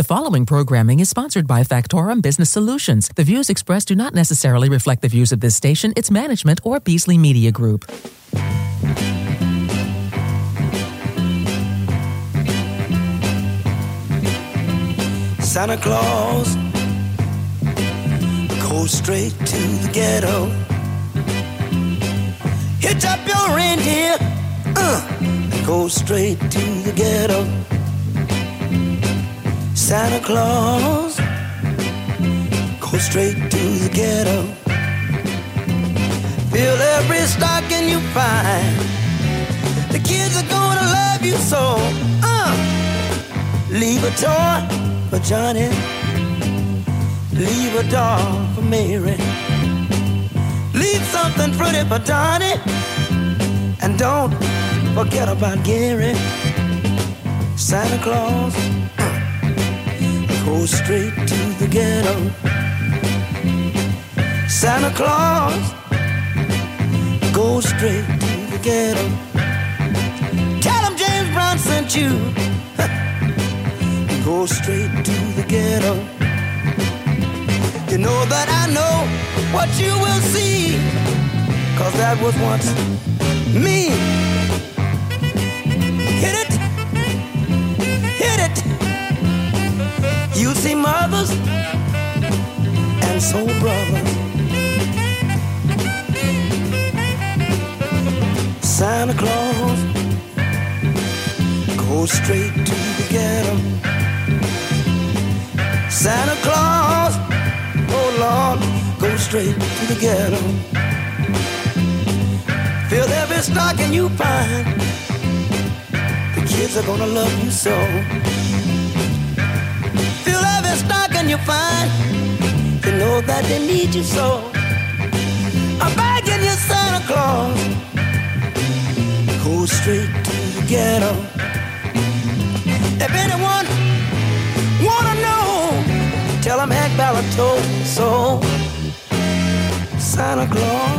following programming is sponsored by Factorum Business Solutions. The views expressed do not necessarily reflect the views of this station, its management, or Beasley Media Group. Santa Claus goes straight to the ghetto. Hitch up your reindeer, go straight to the ghetto. Santa Claus go straight to the ghetto. Fill every stocking you find. The kids are gonna love you so. Leave a toy for Johnny, leave a doll for Mary, leave something pretty for Donnie, and don't forget about Gary. Santa Claus goes straight to the ghetto. Santa Claus goes straight to the ghetto. Tell him James Brown sent you. Go straight to the ghetto. You know that I know what you will see, 'cause that was once me. Hit it, hit it. You see mothers and soul brothers. Santa Claus goes straight to the ghetto. Santa Claus, oh Lord, go straight to the ghetto. Fill every stocking you find. The kids are gonna love you so. Fill every stocking you find. You know that they need you so. I'm begging you, Santa Claus, go straight to the ghetto. If anyone wanna know, tell him Hank Ballard told me so. Santa Claus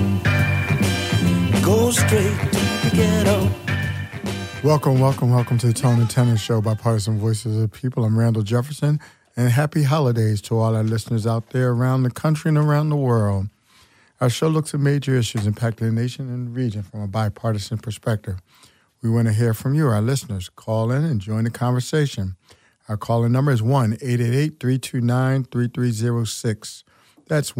goes straight to the ghetto. Welcome to the Tone and Tenor Show by Partisan Voices of the People. I'm Randall Jefferson, and happy holidays to all our listeners out there around the country and around the world. Our show looks at major issues impacting the nation and the region from a bipartisan perspective. We want to hear from you, our listeners. Call in and join the conversation. Our calling number is 1-888-329-3306. That's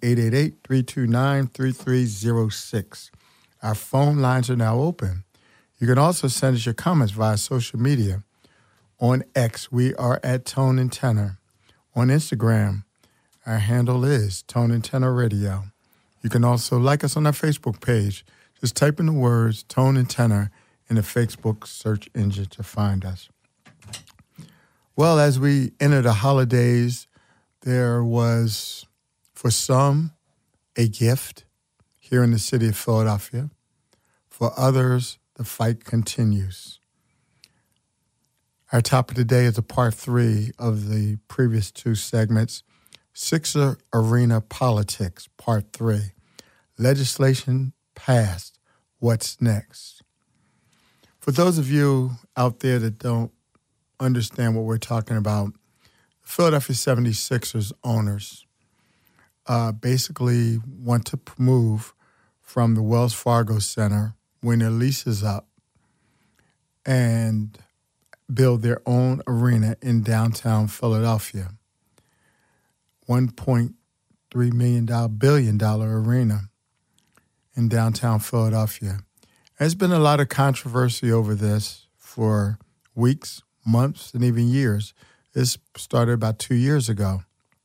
1-888-329-3306. Our phone lines are now open. You can also send us your comments via social media. On X, we are at Tone and Tenor. On Instagram, our handle is Tone and Tenor Radio. You can also like us on our Facebook page. Just type in the words Tone and Tenor in the Facebook search engine to find us. Well, as we enter the holidays, there was, for some, a gift here in the city of Philadelphia. For others, the fight continues. Our topic today is a part 3 of the previous 2 segments, Sixer Arena Politics, part 3. Legislation passed. What's next? For those of you out there that don't understand what we're talking about, the Philadelphia 76ers owners basically want to move from the Wells Fargo Center when their lease is up and build their own arena in downtown Philadelphia. $1.3 billion arena in downtown Philadelphia. There's been a lot of controversy over this for weeks, months, and even years. This started about 2 years ago.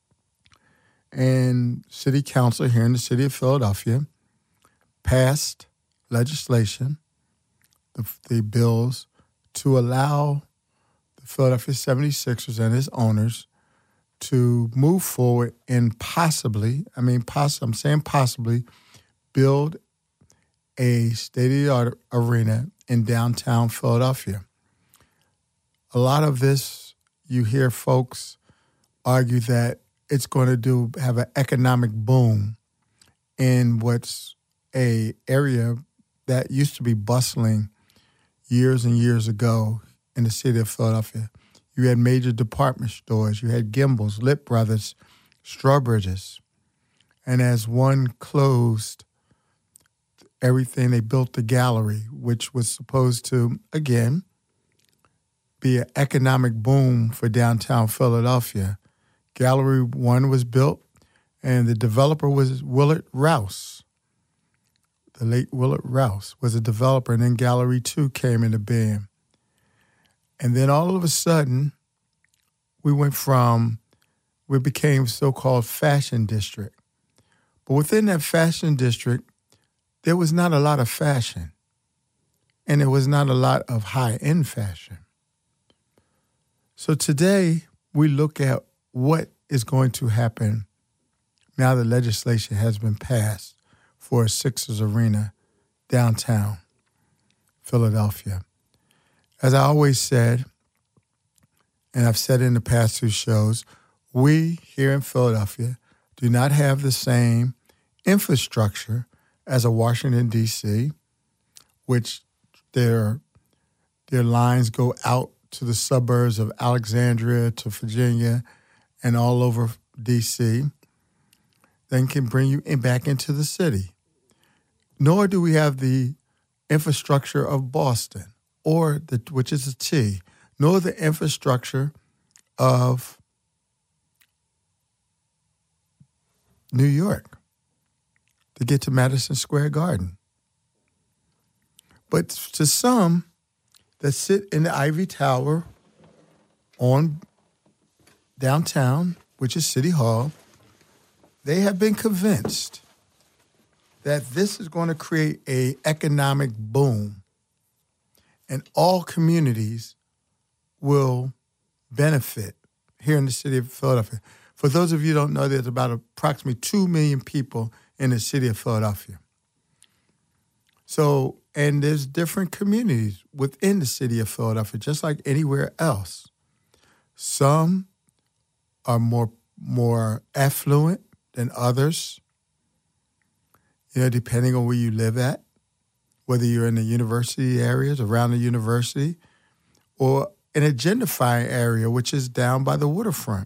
And City Council here in the city of Philadelphia passed legislation, the bills, to allow the Philadelphia 76ers and its owners to move forward and possibly build a state-of-the-art arena in downtown Philadelphia. A lot of this, you hear folks argue that it's going to have an economic boom in what's a area that used to be bustling years and years ago in the city of Philadelphia. You had major department stores. You had Gimbels, Lit Brothers, Strawbridges. And as one closed everything, they built the Gallery, which was supposed to, again, be an economic boom for downtown Philadelphia. Gallery 1 was built, and the developer was Willard Rouse. The late Willard Rouse was a developer, and then Gallery 2 came into being. And then all of a sudden, we became so-called fashion district. But within that fashion district, there was not a lot of fashion, and there was not a lot of high-end fashion. So today, we look at what is going to happen now that legislation has been passed for a Sixers arena downtown Philadelphia. As I always said, and I've said in the past 2 shows, we here in Philadelphia do not have the same infrastructure as a Washington, D.C., which their lines go out to the suburbs of Alexandria, to Virginia, and all over D.C., then can bring you back into the city. Nor do we have the infrastructure of Boston, which is a T, nor the infrastructure of New York to get to Madison Square Garden. But to some that sit in the Ivy Tower on downtown, which is City Hall, they have been convinced that this is going to create an economic boom, and all communities will benefit here in the city of Philadelphia. For those of you who don't know, there's about approximately 2 million people in the city of Philadelphia. So, and there's different communities within the city of Philadelphia, just like anywhere else. Some are more affluent than others, depending on where you live at, whether you're in the university areas, around the university, or in a gentrifying area, which is down by the waterfront.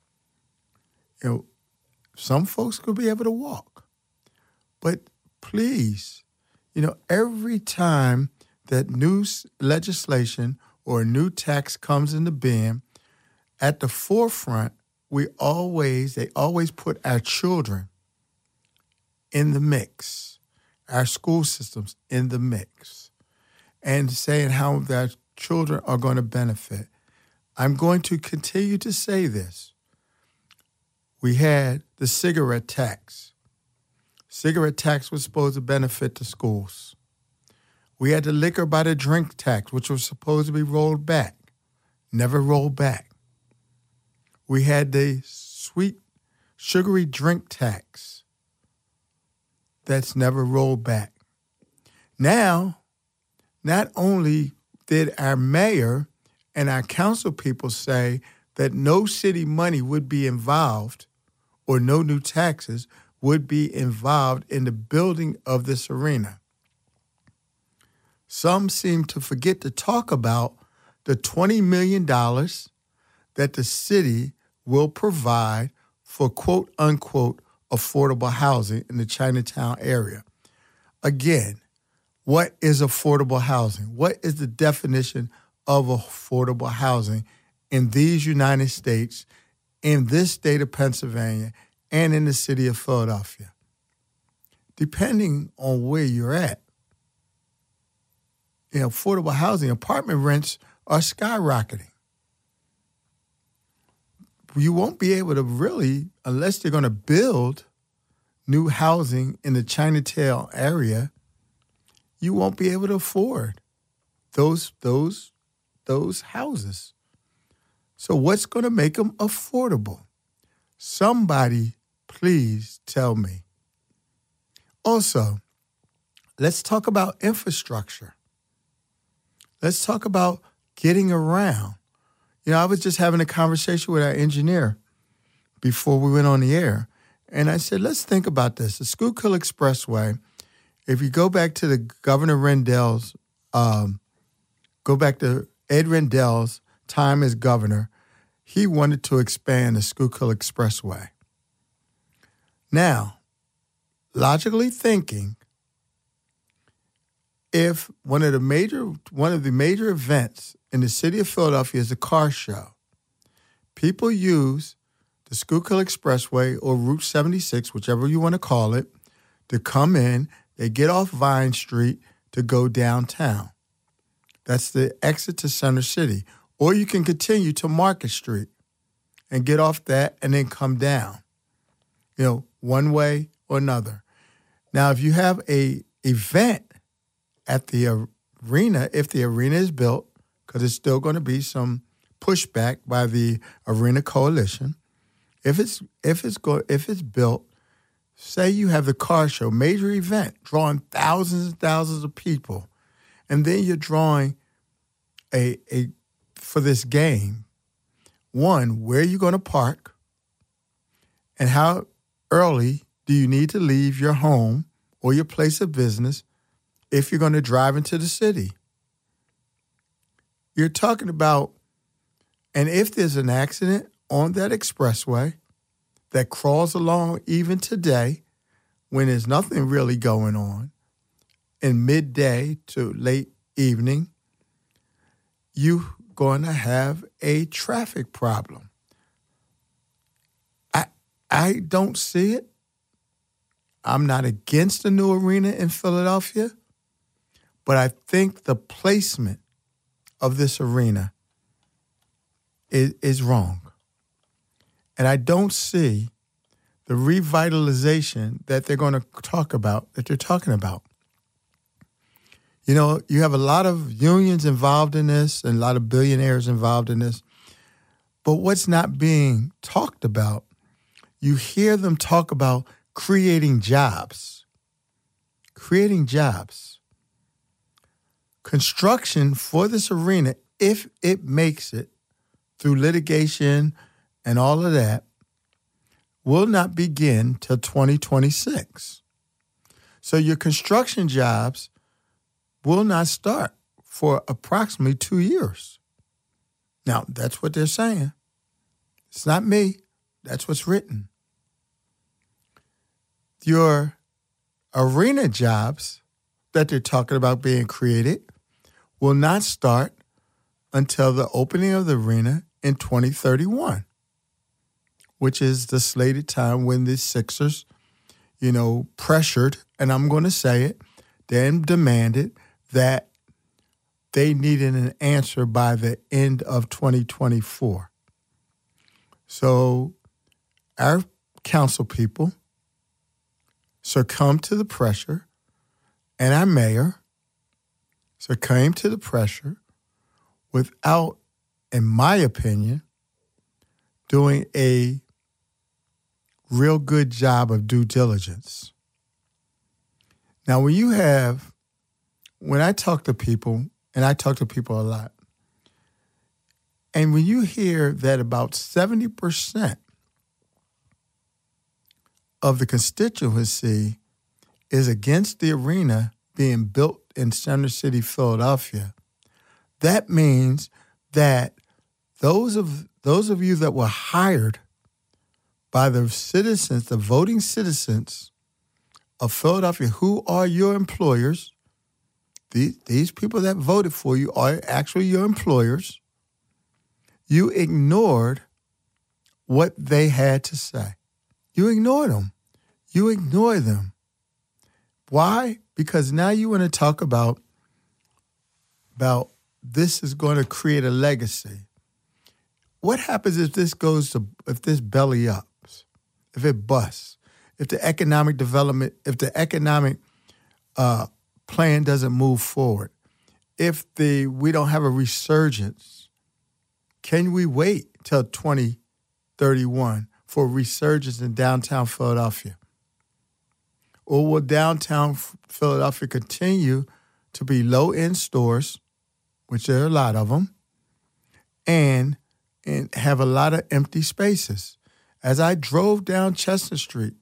Some folks could be able to walk. But please, every time that new legislation or a new tax comes into being, at the forefront, they always put our children in the mix, our school systems in the mix, and saying how their children are going to benefit. I'm going to continue to say this. We had the cigarette tax. Cigarette tax was supposed to benefit the schools. We had the liquor by the drink tax, which was supposed to be rolled back, never rolled back. We had the sweet, sugary drink tax that's never rolled back. Now, not only did our mayor and our council people say that no city money would be involved or no new taxes would be involved in the building of this arena. Some seem to forget to talk about the $20 million that the city will provide for quote-unquote affordable housing in the Chinatown area. Again, what is affordable housing? What is the definition of affordable housing in these United States, in this state of Pennsylvania, and in the city of Philadelphia? Depending on where you're at, affordable housing, apartment rents are skyrocketing. You won't be able to really, unless they're going to build new housing in the Chinatown area, you won't be able to afford those houses. So what's going to make them affordable? Somebody please tell me. Also, let's talk about infrastructure. Let's talk about getting around. I was just having a conversation with our engineer before we went on the air, and I said, let's think about this. The Schuylkill Expressway, if you go back to go back to Ed Rendell's time as governor, he wanted to expand the Schuylkill Expressway. Now, logically thinking, if one of the major events in the city of Philadelphia is a car show, people use the Schuylkill Expressway or Route 76, whichever you want to call it, to come in. They get off Vine Street to go downtown. That's the exit to Center City. Or you can continue to Market Street and get off that and then come down, one way or another. Now, if you have a event at the arena, if the arena is built, because there's still going to be some pushback by the Arena Coalition, if it's built, say you have the car show, major event, drawing thousands and thousands of people, and then you're drawing for this game, one, where are you going to park, and how early do you need to leave your home or your place of business if you're going to drive into the city? You're talking about, and if there's an accident on that expressway that crawls along even today when there's nothing really going on, in midday to late evening, you're going to have a traffic problem. I don't see it. I'm not against the new arena in Philadelphia, but I think the placement of this arena is wrong. And I don't see the revitalization that they're going to talk about, that they're talking about. You have a lot of unions involved in this and a lot of billionaires involved in this. But what's not being talked about, you hear them talk about creating jobs. Creating jobs. Construction for this arena, if it makes it through litigation and all of that, will not begin till 2026. So your construction jobs will not start for approximately 2 years. Now, that's what they're saying. It's not me. That's what's written. Your arena jobs that they're talking about being created will not start until the opening of the arena in 2031, which is the slated time when the Sixers, pressured, and I'm going to say it, then demanded that they needed an answer by the end of 2024. So our council people succumbed to the pressure, and our mayor succumbed to the pressure without, in my opinion, doing a real good job of due diligence. Now, when I talk to people, and I talk to people a lot, and when you hear that about 70% of the constituency is against the arena being built in Center City, Philadelphia, that means that those of you that were hired by the citizens, the voting citizens of Philadelphia, who are your employers, these people that voted for you are actually your employers, you ignored what they had to say. You ignored them. You ignore them. Why? Because now you want to talk about this is going to create a legacy. What happens if this belly ups, if it busts, if the economic development, if the economic plan doesn't move forward, if we don't have a resurgence? Can we wait till 2031 for a resurgence in downtown Philadelphia? Or will downtown Philadelphia continue to be low-end stores, which there are a lot of them, and have a lot of empty spaces? As I drove down Chestnut Street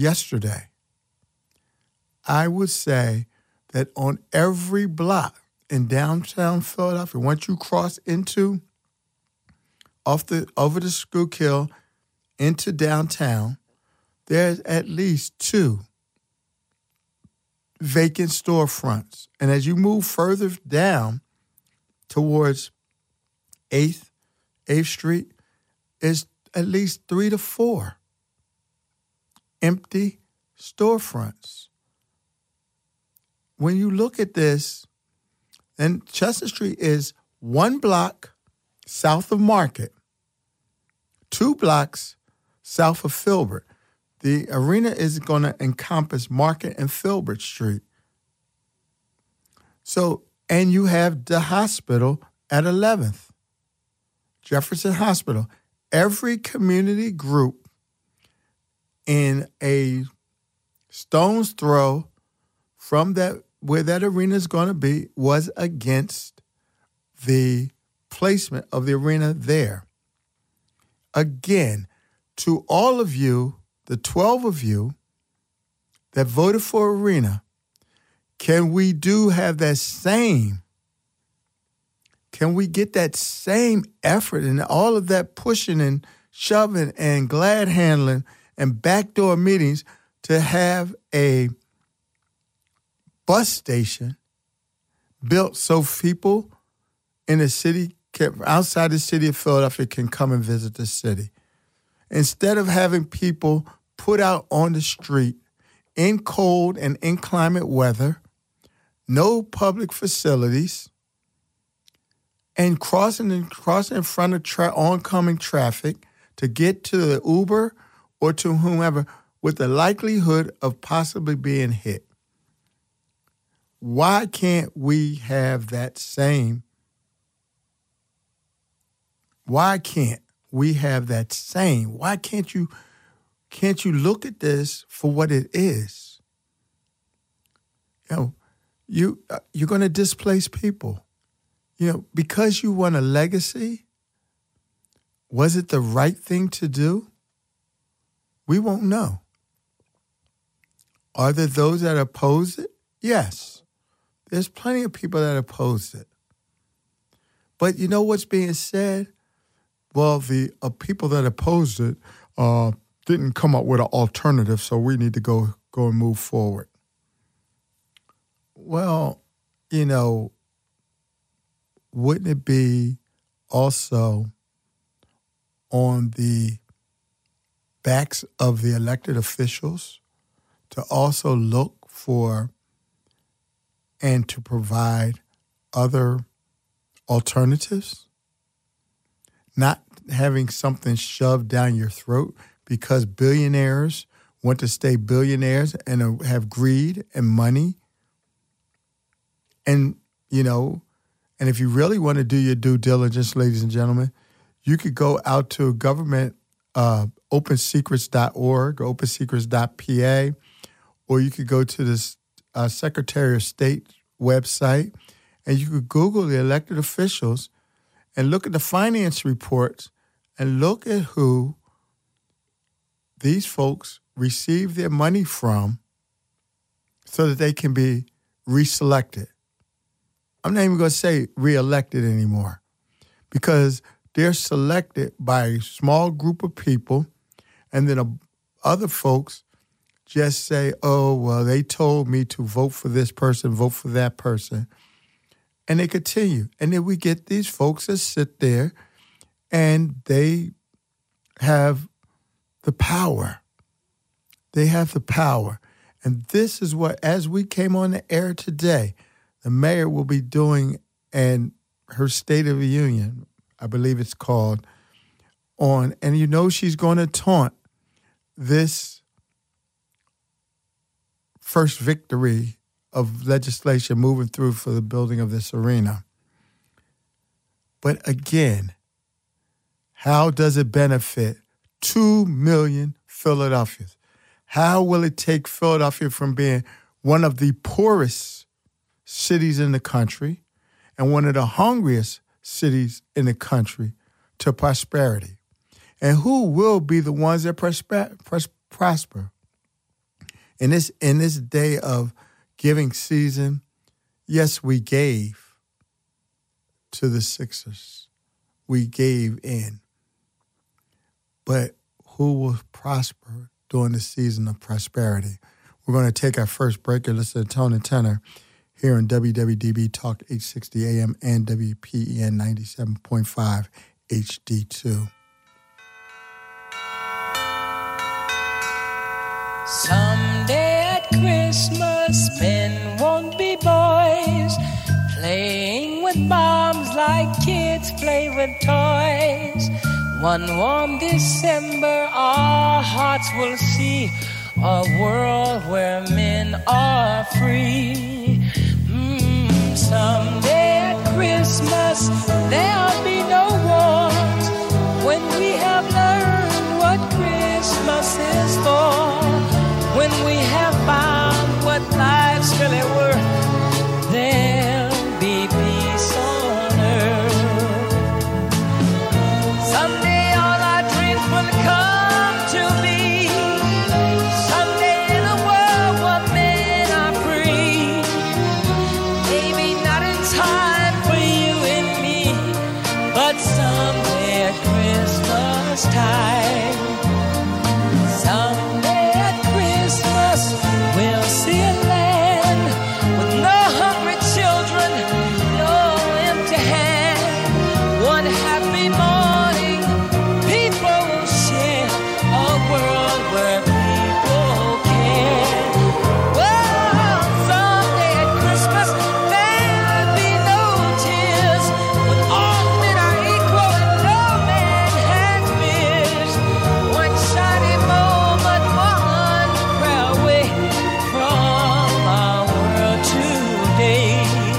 yesterday, I would say that on every block, in downtown Philadelphia, once you cross into over the Schuylkill into downtown, there's at least 2 vacant storefronts. And as you move further down towards 8th Street, is at least 3 to 4 empty storefronts. When you look at this, and Chestnut Street is 1 block south of Market, 2 blocks south of Filbert. The arena is going to encompass Market and Filbert Street. So, and you have the hospital at 11th, Jefferson Hospital. Every community group in a stone's throw from that where that arena is going to be was against the placement of the arena there. Again, to all of you, the 12 of you that voted for arena, can we have that same, can we get that same effort and all of that pushing and shoving and glad handling and backdoor meetings to have a bus station built so people in the city, outside the city of Philadelphia, can come and visit the city? Instead of having people put out on the street in cold and inclement weather, no public facilities, and crossing in front of oncoming traffic to get to the Uber or to whomever with the likelihood of possibly being hit. Why can't we have that same? Why can't we have that same? Why can't you look at this for what it is? You know, you're going to displace people. You know, because you want a legacy, was it the right thing to do? We won't know. Are there those that oppose it? Yes. There's plenty of people that oppose it. But you know what's being said? Well, the people that opposed it didn't come up with an alternative, so we need to go and move forward. Well, you know, wouldn't it be also on the backs of the elected officials to also look for and to provide other alternatives? Not having something shoved down your throat because billionaires want to stay billionaires and have greed and money. And, you know, and if you really want to do your due diligence, ladies and gentlemen, you could go out to government, opensecrets.org or opensecrets.pa, or you could go to the Secretary of State website, and you could Google the elected officials and look at the finance reports and look at who these folks receive their money from so that they can be reselected. I'm not even going to say reelected anymore because they're selected by a small group of people, and then other folks just say, oh, well, they told me to vote for this person, vote for that person. And they continue. And then we get these folks that sit there and they have the power. They have the power. And this is what, as we came on the air today, the mayor will be doing and her State of the Union, I believe it's called, on, and you know she's going to taunt this first victory of legislation moving through for the building of this arena. But again, how does it benefit 2 million Philadelphians? How will it take Philadelphia from being one of the poorest cities in the country and one of the hungriest cities in the country to prosperity? And who will be the ones that prosper? In this day of giving season, yes, we gave, to the Sixers. We gave in. But who will prosper during the season of prosperity? We're going to take our first break and listen to Tone and Tenor here on WWDB Talk 860 AM and WPEN 97.5 HD2. Someday at Christmas, men won't be boys, playing with bombs like kids play with toys. One warm December, our hearts will see a world where men are free. Someday at Christmas, there'll be no wars, when we have learned what Christmas is for. When we have found what life's really worth, there'll be peace on earth. Someday all our dreams will come to be. Someday in a world where men are free. Maybe not in time for you and me, but someday at Christmas time. Someday at Christmas we'll see a land with no hungry children, no empty hand. One happy morning, people will share a world where people care. Well, someday at Christmas there'll be no tears, when all men are equal and no man has fears. One shiny moment, one prayer away from our world today.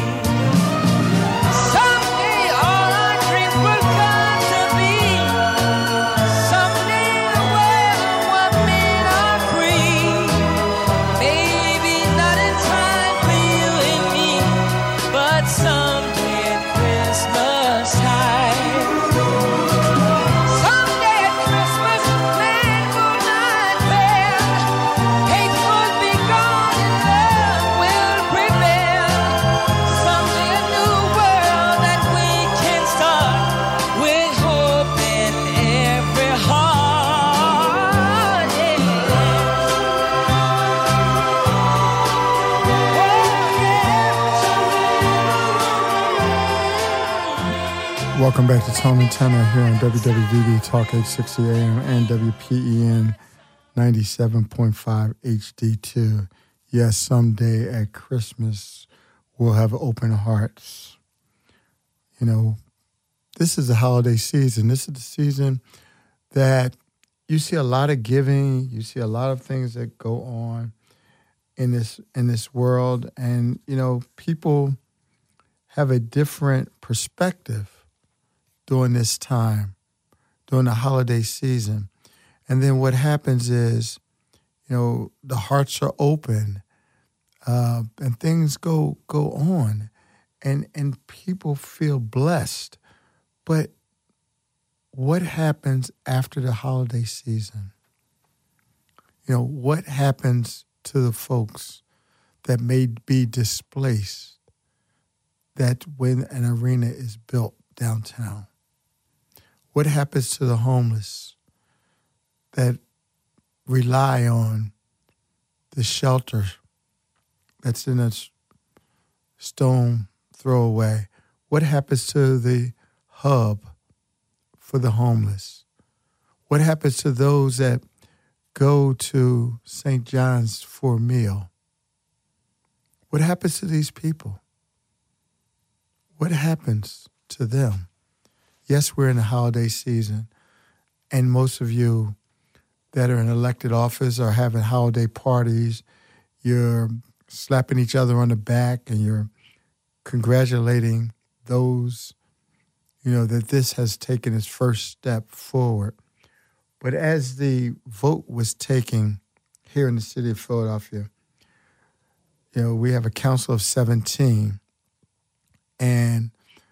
Someday all our dreams will come to be. Someday in a world where men are free. Maybe not in time for you and me, but someday at Christmas time. Someday at Christmas, man will not fail. Hate will be gone and love will prevail. Someday a new world that we can start, with hope in every heart. Welcome back to Tone and Tenor here on WWDB Talk 860 AM and WPEN 97.5 HD2. Yes, someday at Christmas we'll have open hearts. You know, this is the holiday season. This is the season that you see a lot of giving. You see a lot of things that go on in this world, and you know, people have a different perspective during this time, during the holiday season. And then what happens is, you know, the hearts are open, and things go on, and people feel blessed. But what happens after the holiday season? You know, what happens to the folks that may be displaced, that when an arena is built downtown? What happens to the homeless that rely on the shelter that's in a stone throw away? What happens to the hub for the homeless? What happens to those that go to St. John's for a meal? What happens to these people? What happens to them? Yes, we're in the holiday season, and most of you that are in elected office are having holiday parties. You're slapping each other on the back, and you're congratulating those, you know, that this has taken its first step forward. But as the vote was taken here in the city of Philadelphia, you know, we have a council of 17, and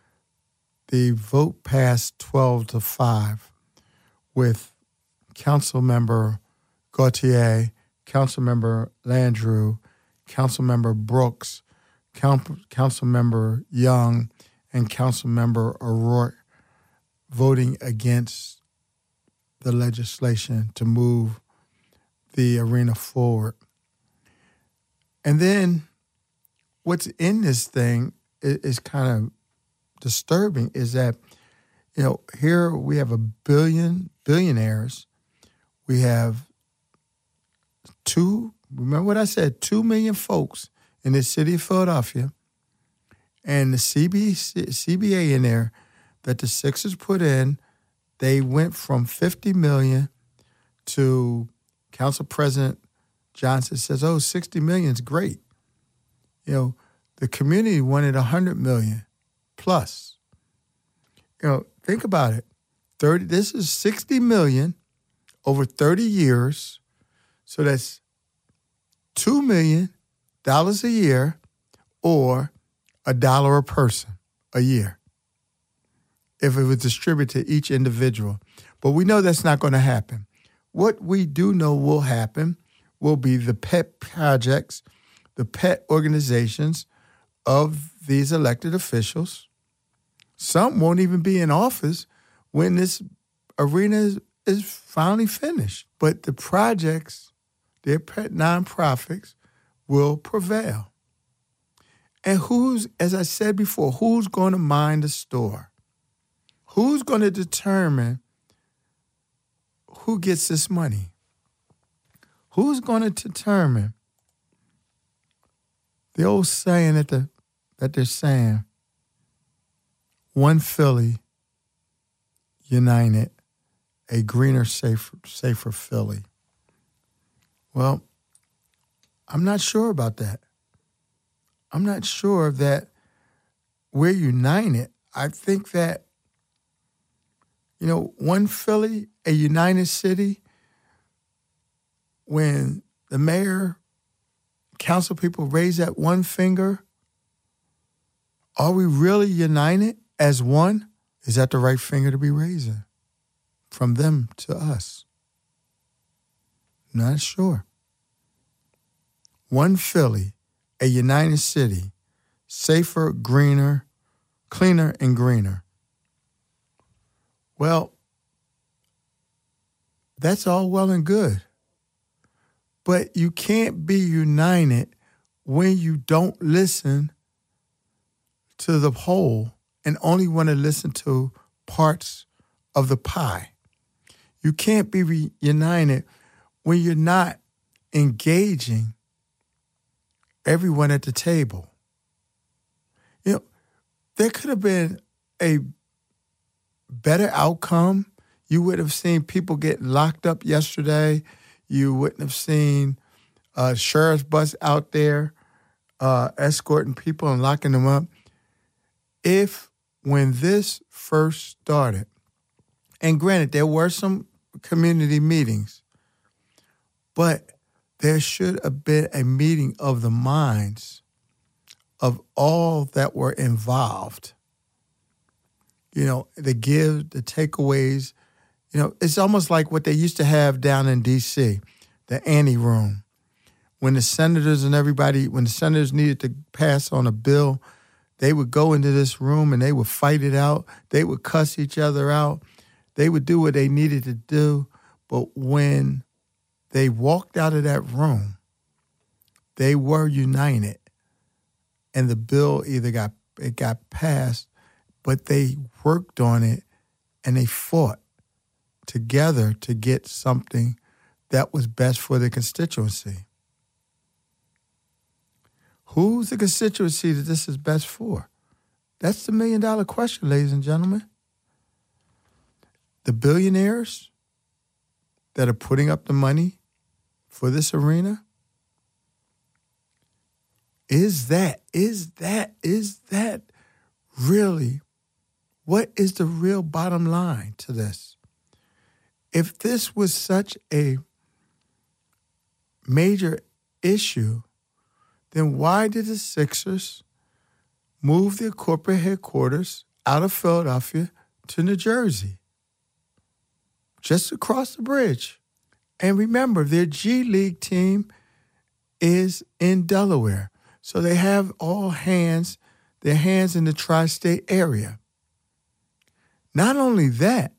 the vote passed 12-5 with Councilmember Gautier, Councilmember Landrieu, Councilmember Brooks, Councilmember Young, and Councilmember O'Rourke voting against the legislation to move the arena forward. And then what's in this thing is kind of disturbing is that, you know, here we have billionaires. We have remember what I said, 2 million folks in the city of Philadelphia, and the CBA in there that the Sixers put in, they went from $50 million to Council President Johnson says, oh, $60 million is great. You know, the community wanted $100 million plus. You know, think about it. This is $60 million over 30 years. So that's $2 million a year or $1 a person a year if it was distributed to each individual. But we know that's not going to happen. What we do know will happen will be the pet projects, the pet organizations of these elected officials. Some won't even be in office when this arena is finally finished. But the projects, their pet nonprofits, will prevail. And as I said before, who's going to mind the store? Who's going to determine who gets this money? Who's going to determine the old saying that they're saying, one Philly united, a greener, safer Philly? Well, I'm not sure about that. I'm not sure that we're united. I think that, you know, one Philly, a united city, when the mayor, council people raise that one finger, are we really united as one? Is that the right finger to be raising from them to us? Not sure. One Philly, a united city, safer, greener, cleaner, and greener. Well, that's all well and good. But you can't be united when you don't listen to the whole and only want to listen to parts of the pie. You can't be united when you're not engaging everyone at the table. You know, there could have been a better outcome. You would have seen people get locked up yesterday. You wouldn't have seen a sheriff's bus out there escorting people and locking them up. If when this first started, and granted, there were some community meetings, but there should have been a meeting of the minds of all that were involved. You know, the takeaways. You know, it's almost like what they used to have down in D.C., the ante room. When the senators needed to pass on a bill, they would go into this room and they would fight it out. They would cuss each other out. They would do what they needed to do. But when they walked out of that room, they were united. And the bill either got passed, but they worked on it and they fought together to get something that was best for the constituency. Who's the constituency that this is best for? That's the $1 million question, ladies and gentlemen. The billionaires that are putting up the money for this arena? Is that really, what is the real bottom line to this? If this was such a major issue, then why did the Sixers move their corporate headquarters out of Philadelphia to New Jersey? Just across the bridge. And remember, their G League team is in Delaware. So they have all hands their hands in the tri-state area. Not only that,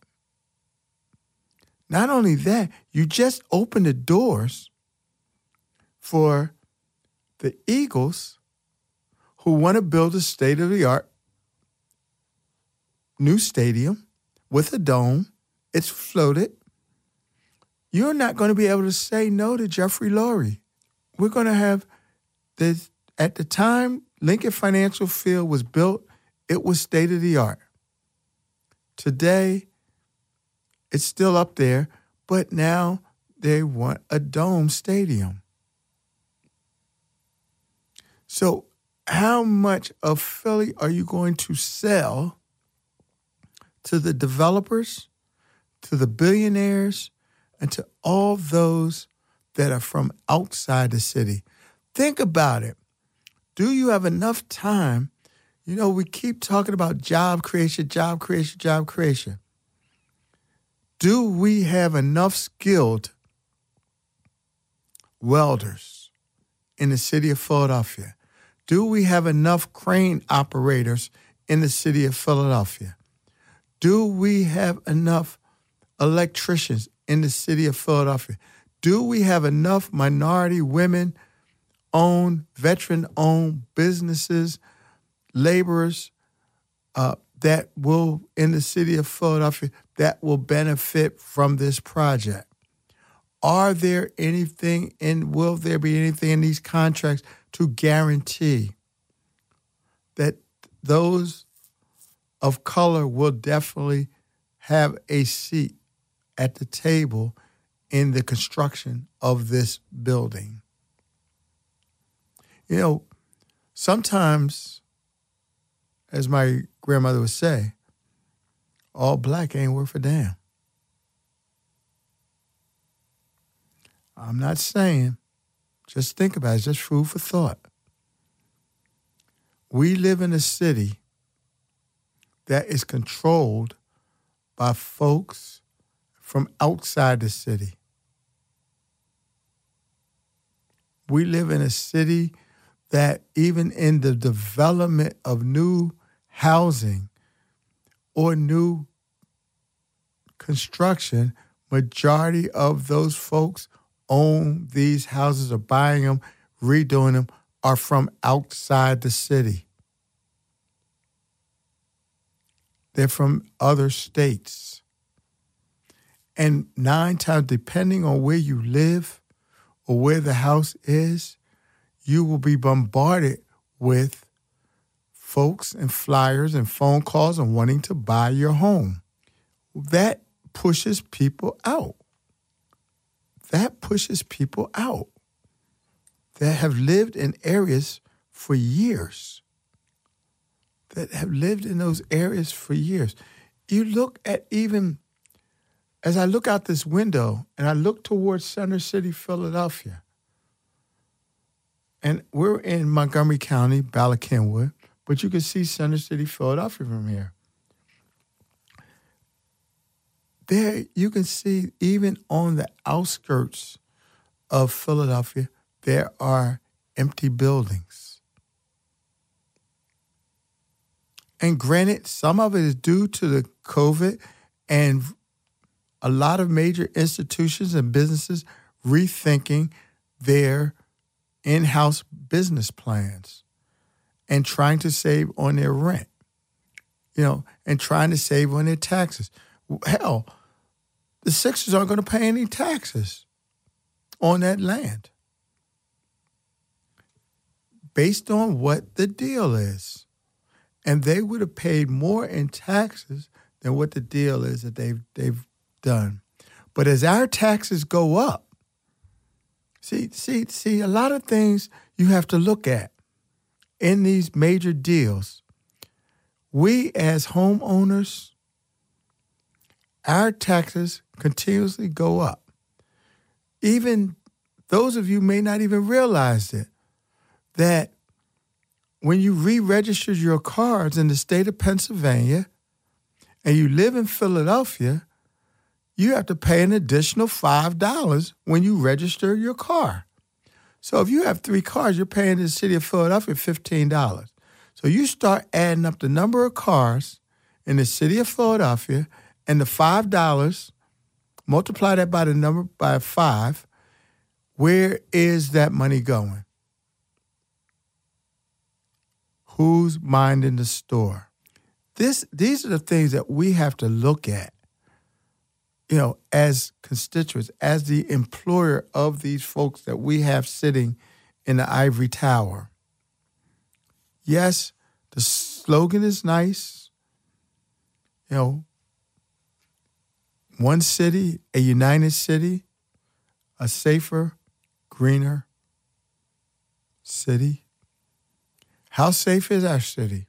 you just opened the doors for the Eagles, who want to build a state-of-the-art new stadium with a dome. It's floated. You're not going to be able to say no to Jeffrey Lurie. We're going to have this. At the time Lincoln Financial Field was built, it was state-of-the-art. Today, it's still up there, but now they want a dome stadium. So how much of Philly are you going to sell to the developers, to the billionaires, and to all those that are from outside the city? Think about it. Do you have enough time? You know, we keep talking about job creation. Do we have enough skilled welders in the city of Philadelphia? Do we have enough crane operators in the city of Philadelphia? Do we have enough electricians in the city of Philadelphia? Do we have enough minority women-owned, veteran-owned businesses, laborers that will, in the city of Philadelphia, that will benefit from this project? Will there be anything in these contracts to guarantee that those of color will definitely have a seat at the table in the construction of this building? You know, sometimes, as my grandmother would say, all black ain't worth a damn. I'm not saying, just think about it, it's just food for thought. We live in a city that is controlled by folks from outside the city. We live in a city that even in the development of new housing or new construction, majority of those folks own these houses or buying them, redoing them, are from outside the city. They're from other states. And 9 times, depending on where you live or where the house is, you will be bombarded with folks and flyers and phone calls and wanting to buy your home. That pushes people out. That have lived in areas for years. You look at, even as I look out this window and I look towards Center City, Philadelphia, and we're in Montgomery County, Bala Cynwyd, but you can see Center City, Philadelphia from here. There, you can see even on the outskirts of Philadelphia, there are empty buildings. And granted, some of it is due to the COVID and a lot of major institutions and businesses rethinking their in-house business plans and trying to save on their rent, and trying to save on their taxes. Hell, the Sixers aren't going to pay any taxes on that land based on what the deal is. And they would have paid more in taxes than what the deal is that they've done. But as our taxes go up, see, a lot of things you have to look at in these major deals. We as homeowners, our taxes continuously go up. Even those of you may not even realize it, that when you re-register your cars in the state of Pennsylvania and you live in Philadelphia, you have to pay an additional $5 when you register your car. So if you have 3 cars, you're paying the city of Philadelphia $15. So you start adding up the number of cars in the city of Philadelphia and the $5, multiply that by the number by 5, where is that money going? Who's minding the store? These are the things that we have to look at, as constituents, as the employer of these folks that we have sitting in the ivory tower. Yes, the slogan is nice. One city, a united city, a safer, greener city. How safe is our city?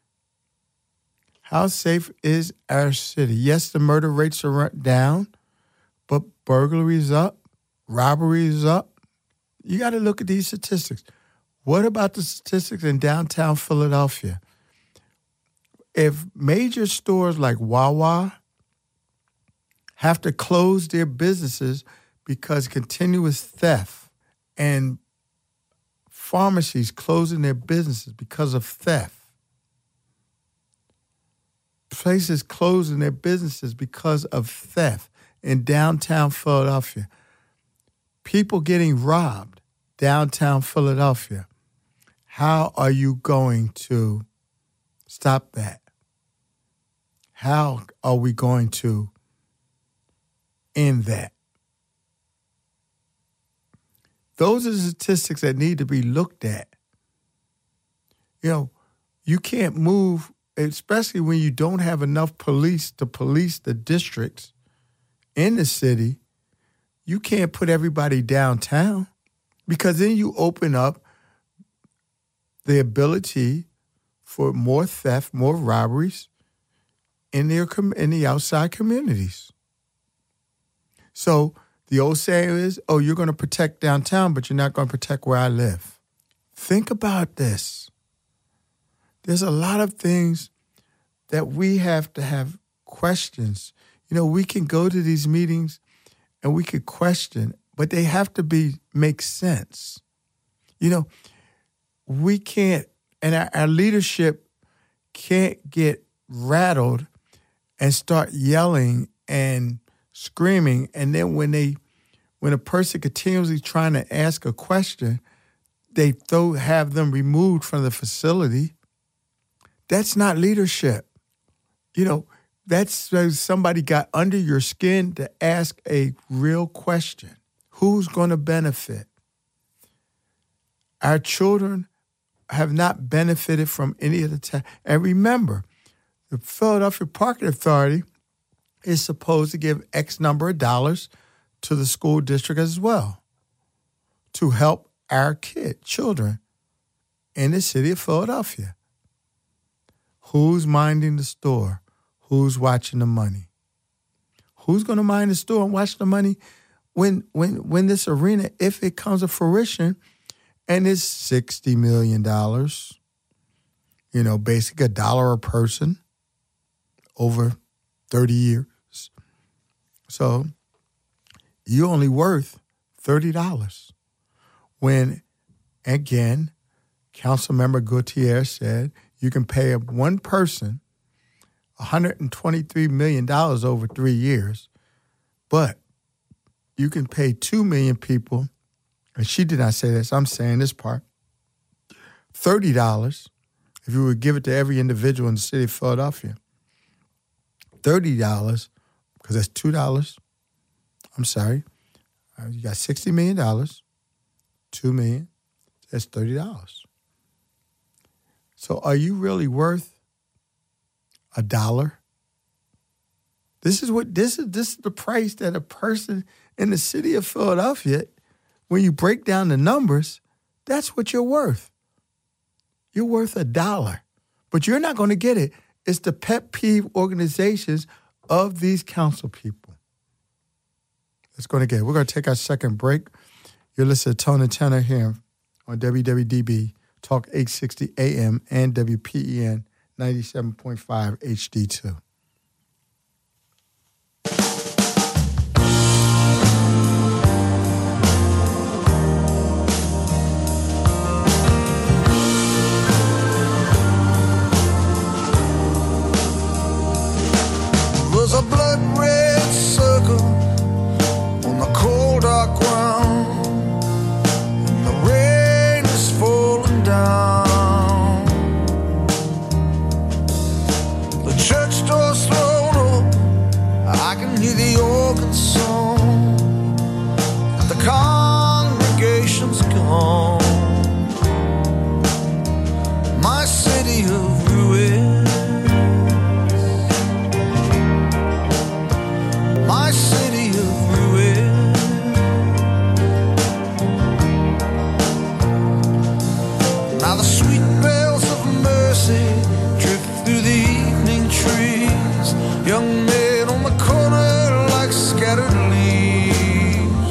How safe is our city? Yes, the murder rates are down, but burglary is up, robbery is up. You got to look at these statistics. What about the statistics in downtown Philadelphia? If major stores like Wawa have to close their businesses because continuous theft, and pharmacies closing their businesses because of theft, places closing their businesses because of theft in downtown Philadelphia, people getting robbed downtown Philadelphia, how are you going to stop that? How are we going to end that? Those are the statistics that need to be looked at. You can't move, especially when you don't have enough police to police the districts in the city. You can't put everybody downtown, because then you open up the ability for more theft, more robberies in the outside communities. So the old saying is, you're going to protect downtown, but you're not going to protect where I live. Think about this. There's a lot of things that we have to have questions. We can go to these meetings and we could question, but they have to make sense. We can't, and our leadership can't get rattled and start yelling and screaming, and then when a person continuously trying to ask a question, they have them removed from the facility. That's not leadership. That's where somebody got under your skin to ask a real question. Who's going to benefit? Our children have not benefited from any of the tax. And remember, the Philadelphia Parking Authority is supposed to give X number of dollars to the school district as well to help our children in the city of Philadelphia. Who's minding the store? Who's watching the money? Who's going to mind the store and watch the money when this arena, if it comes to fruition, and it's $60 million, basically $1 a person over 30 years. So you're only worth $30. When, again, Councilmember Gutierrez said you can pay one person $123 million over 3 years, but you can pay 2 million people, and she did not say this, I'm saying this part, $30 if you would give it to every individual in the city of Philadelphia. $30, because that's $2. I'm sorry. You got $60 million, $2 million, that's $30. So are you really worth $1? This is the price that a person in the city of Philadelphia, when you break down the numbers, that's what you're worth. You're worth $1. But you're not going to get it. It's the pet peeve organizations of these council people. That's going to get it. We're going to take our second break. You're listening to Tone and Tenor here on WWDB, Talk 860 AM and WPEN 97.5 HD2. hear the organ song, the congregation's gone. My city of ruins, my city of ruins. Now the sweet bells of mercy drift through the evening trees, young men on the corner like scattered leaves.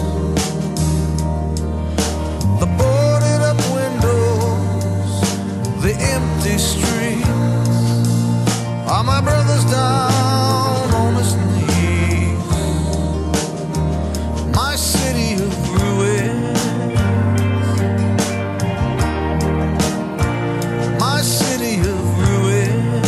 The boarded up windows, the empty streets, are my brothers down on his knees. My city of ruins, my city of ruins.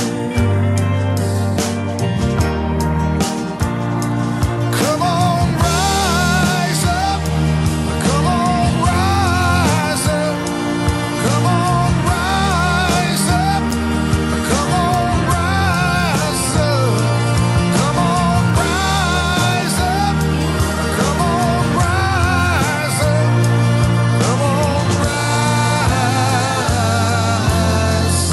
Come on, rise up. Come on, rise up. Come on, rise up. Come on, rise up. Come on, rise up. Come on, rise up. Come on, rise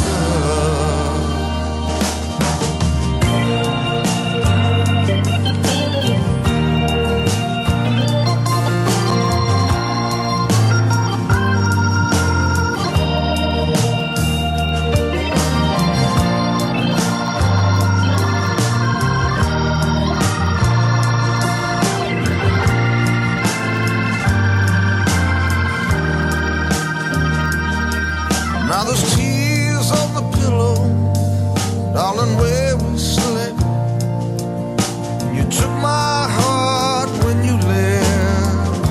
Now there's tears on the pillow, darling, where we slept. You took my heart when you left.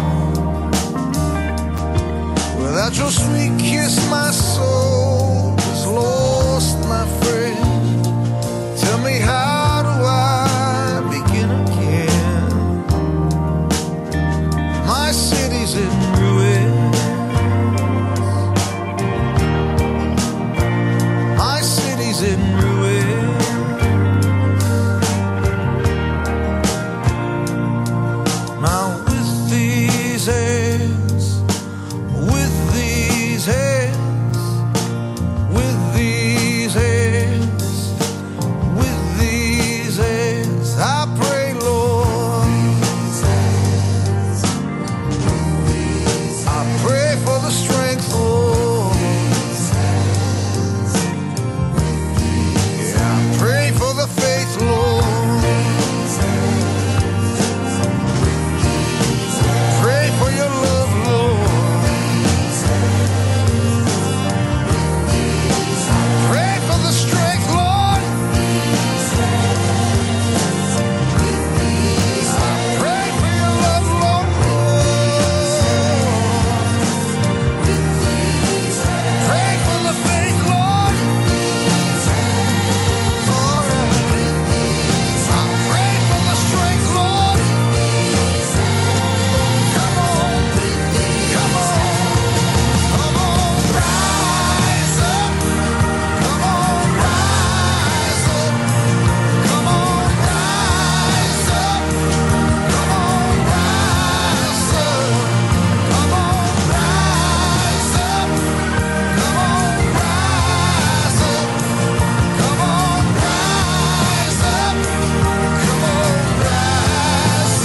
Without your sweet kiss, my soul is lost, my friend. Tell me, how do I begin again? My city's in ruins. My city's in ruins. Now with these hands, with these hands, with these hands, with these hands, I pray, Lord. I pray for the strength, Lord. Yeah, I pray for the faith, Lord. Pray for your love, Lord. Pray for the strength, Lord. Pray for your love, Lord. Pray for the faith, Lord. All right. I pray for the strength, Lord. Come on, come on, come on, rise up. Come on, rise up. Come on, rise up. Come on, rise up. Come on, rise up. Come on, rise up. Come on, rise up. Come on, rise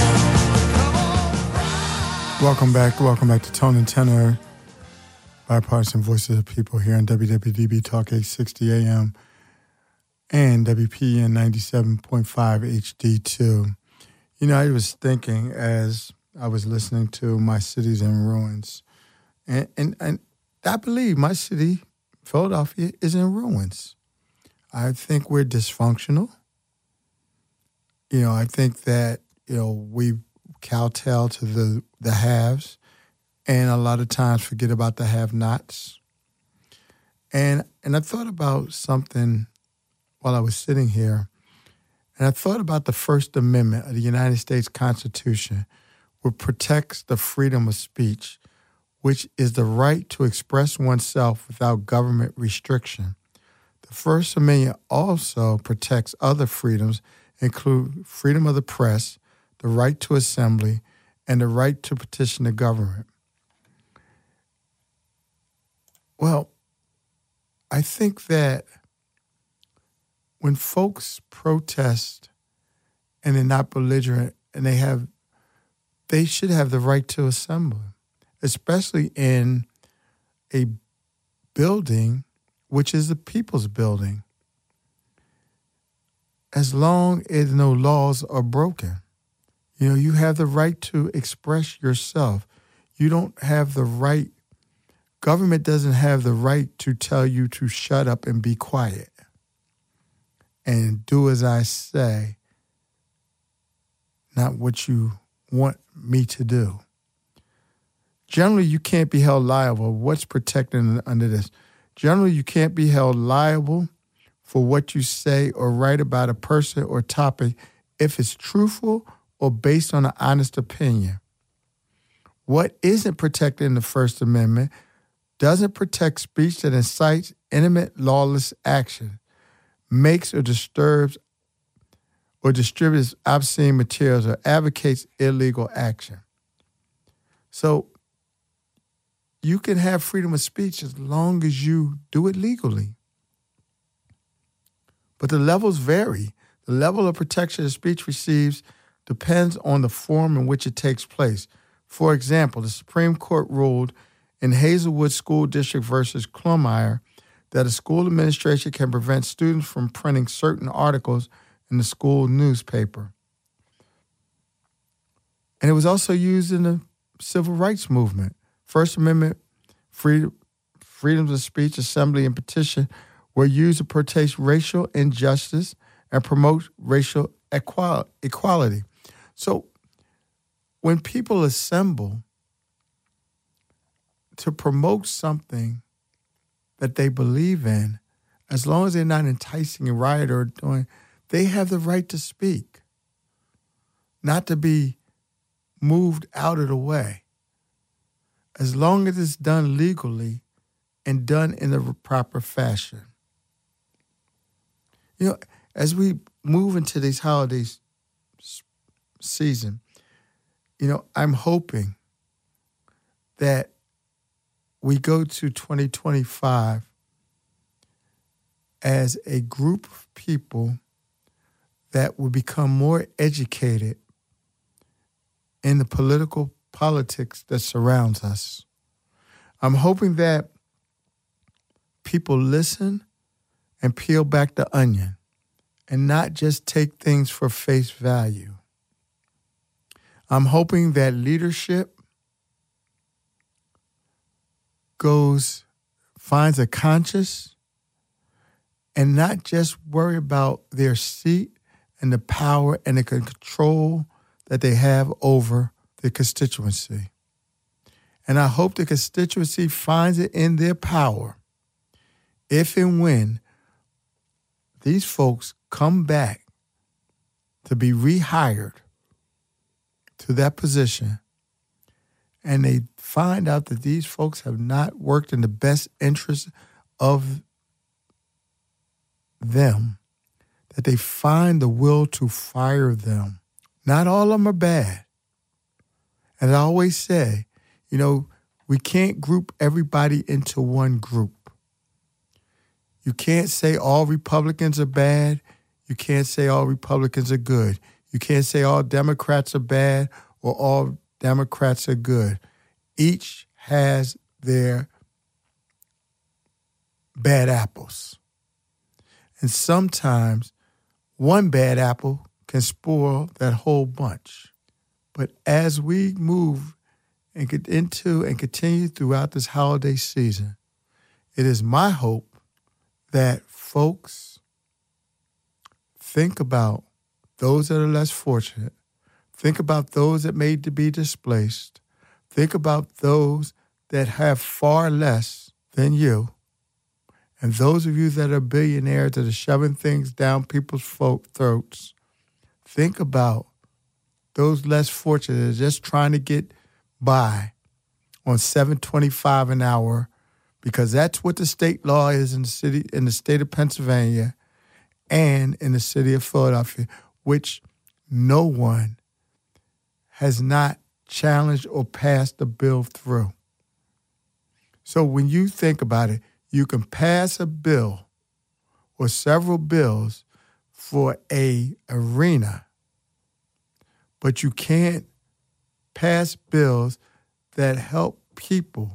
up. Welcome back to Tone and Tenor, bipartisan voices of people here on WWDB Talk 860 AM and WPN 97.5 HD2. You know, I was thinking as I was listening to My City's in Ruins, and I believe my city, Philadelphia, is in ruins. I think we're dysfunctional. You know, I think that, you know, we kowtow to the haves and a lot of times forget about the have-nots. And I thought about something while I was sitting here, and I thought about the First Amendment of the United States Constitution, which protects the freedom of speech, which is the right to express oneself without government restriction. The First Amendment also protects other freedoms, include freedom of the press, the right to assembly, and the right to petition the government. Well, I think that when folks protest and they're not belligerent and they should have the right to assemble, especially in a building which is the people's building, as long as no laws are broken. You have the right to express yourself. You don't have the right, government doesn't have the right to tell you to shut up and be quiet and do as I say, not what you want me to do. Generally, you can't be held liable. What's protected under this? Generally, you can't be held liable for what you say or write about a person or topic if it's truthful or based on an honest opinion. What isn't protected in the First Amendment doesn't protect speech that incites intimate lawless action, makes or disturbs or distributes obscene materials or advocates illegal action. So you can have freedom of speech as long as you do it legally. But the levels vary. The level of protection of speech receives depends on the form in which it takes place. For example, the Supreme Court ruled in Hazelwood School District versus Klomeyer that a school administration can prevent students from printing certain articles in the school newspaper. And it was also used in the civil rights movement. First Amendment freedoms of speech, assembly, and petition were used to protest racial injustice and promote racial equality. So when people assemble to promote something that they believe in, as long as they're not enticing a riot or doing, they have the right to speak, not to be moved out of the way. As long as it's done legally and done in the proper fashion. As we move into these holidays season, I'm hoping that we go to 2025 as a group of people that will become more educated in the politics that surrounds us. I'm hoping that people listen and peel back the onion and not just take things for face value. I'm hoping that leadership finds a conscience and not just worry about their seat and the power and the control that they have over the constituency. And I hope the constituency finds it in their power if and when these folks come back to be rehired to that position and they find out that these folks have not worked in the best interest of them, that they find the will to fire them. Not all of them are bad. And I always say, we can't group everybody into one group. You can't say all Republicans are bad. You can't say all Republicans are good. You can't say all Democrats are bad or all Democrats are good. Each has their bad apples. And sometimes one bad apple can spoil that whole bunch. But as we move and get into and continue throughout this holiday season, it is my hope that folks think about those that are less fortunate, think about those that may be displaced, think about those that have far less than you, and those of you that are billionaires that are shoving things down people's throats, think about those less fortunate that are just trying to get by on $7.25 an hour, because that's what the state law is in the state of Pennsylvania and in the city of Philadelphia, which no one has not challenged or passed the bill through. So when you think about it, you can pass a bill or several bills for a arena, but you can't pass bills that help people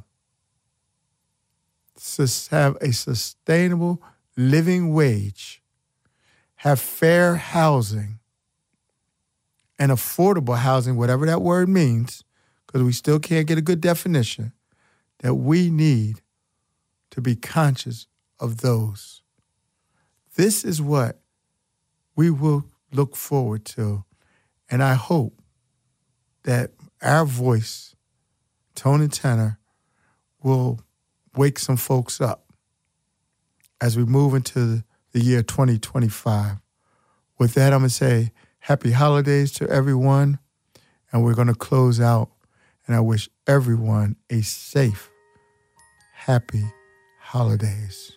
have a sustainable living wage, have fair housing, and affordable housing, whatever that word means, because we still can't get a good definition, that we need to be conscious of those. This is what we will look forward to, and I hope that our voice, tone and tenor, will wake some folks up as we move into the year 2025. With that, I'm going to say happy holidays to everyone, and we're going to close out, and I wish everyone a safe, happy holidays.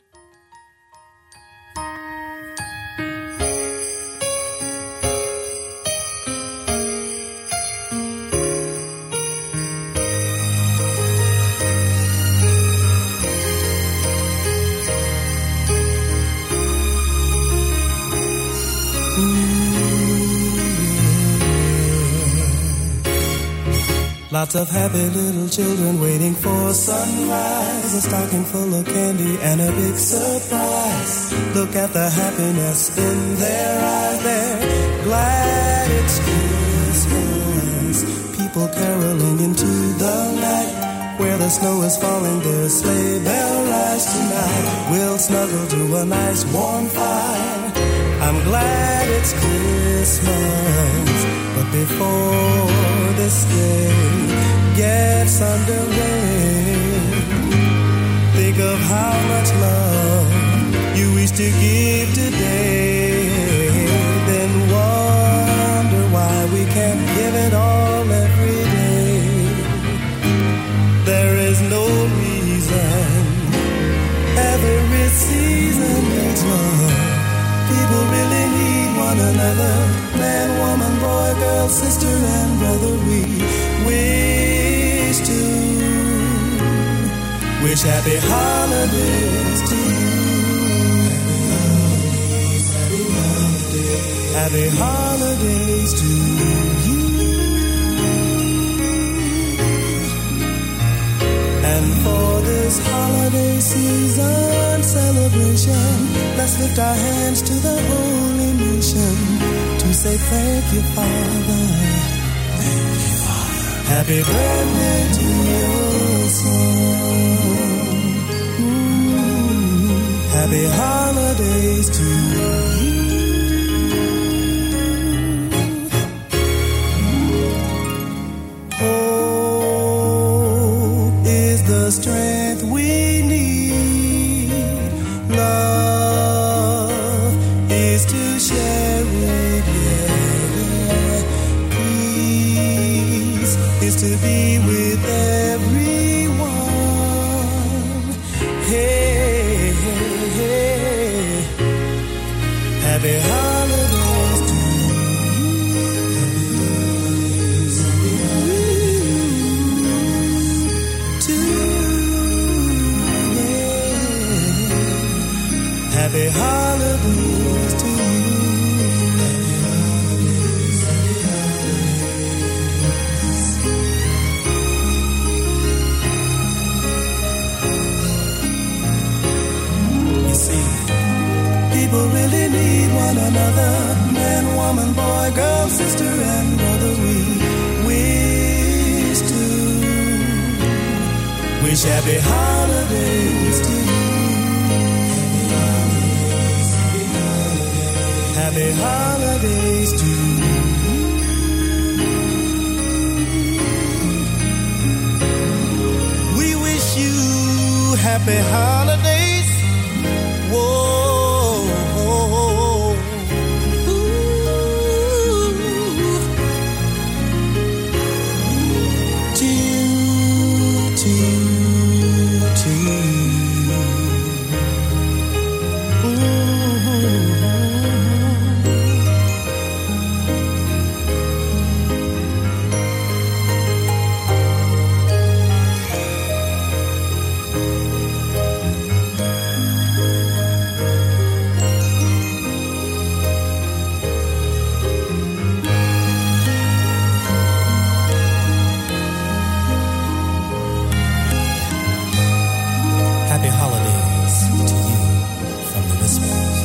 Lots of happy little children waiting for sunrise, a stocking full of candy and a big surprise. Look at the happiness in their eyes, they're glad it's Christmas. People caroling into the night, where the snow is falling, their sleigh bell rise tonight. We'll snuggle to a nice warm fire, I'm glad it's Christmas. But before this day gets underway, think of how much love you wish to give today. Then wonder why we can't give it all every day. There is no reason every season needs love. People really need one another. Man, woman, boy, girl, sister, and brother. We wish happy holidays to you. Happy holidays to you. And for this holiday season celebration, let's lift our hands to the holy nation to say thank you, Father. Thank you, Father. Happy birthday to your son. Happy holidays to you. Hope is the strength we need. Love is to share it, yeah. Peace is to be with everyone. Hey, hey, hey. Happy holidays to you. To you. Happy holidays to you. You see, people really need one another. Man, woman, boy, girl, sister, and brother. We wish happy holidays to you. Happy holidays to you. We wish you happy holidays. Whoa. To you. Christmas.